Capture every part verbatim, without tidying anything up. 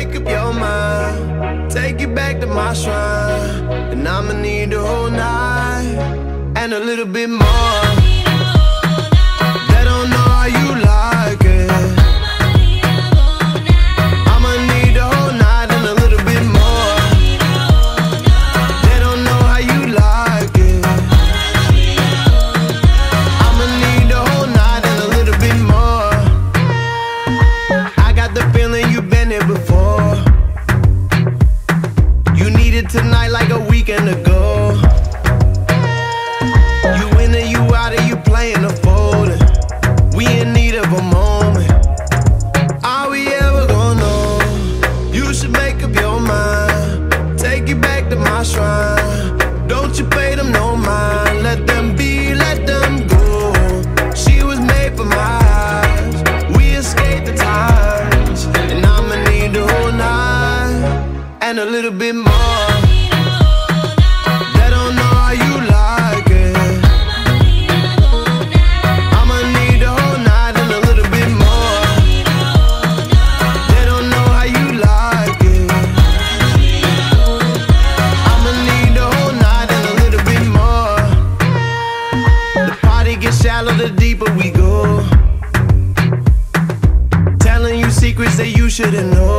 make up your mind. Take you back to my shrine, and I'ma need the whole night and a little bit more. They don't know how you like it. I'ma need the whole night and a little bit more. They don't know how you like it. I'ma need the whole night and a little bit more. I got the feeling you've been here before. You need it tonight like a weekend ago. You in or you out or you playing a folding. We in need of a moment. Are we ever gonna know? You should make up your mind. Take you back to my shrine. Don't you pay them no mind. Let them be, let them go. She was made for my eyes. We escaped the times, and I'ma need the whole night and a little bit more. They don't know how you like it. I'ma need the whole night and a little bit more. They don't know how you like it. I'ma need the whole night and a little bit more. The party gets shallow the deeper we go. Telling you secrets that you shouldn't know.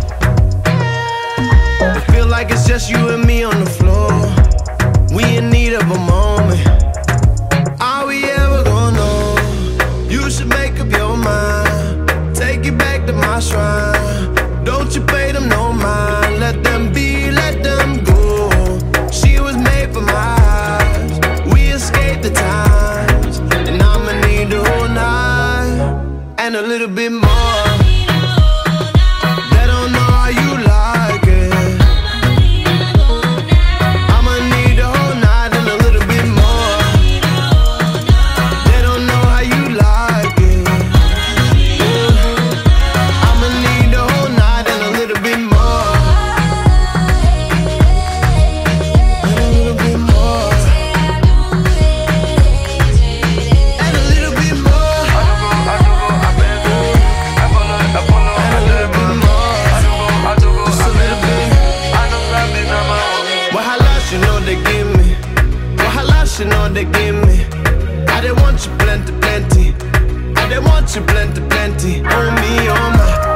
It feel like it's just you and me on the floor. We in need of a moment. Are we ever gonna know? You should make up your mind. Take you back to my shrine. Don't you pay them no mind. Let them be, let them go. She was made for my eyes. We escaped the times, and I'ma need the whole night and a little bit more. They don't know how you like it. I'ma need the whole night and a little bit more. They don't know how you like it. I'ma need the whole night and a little bit more. And a little bit more. And a little bit more. And a little bit more. Just a little bit. What how lots you know they give me. What how lots you know they give me. I didn't want you plenty, plenty. I didn't want you plenty, plenty. On me, on my.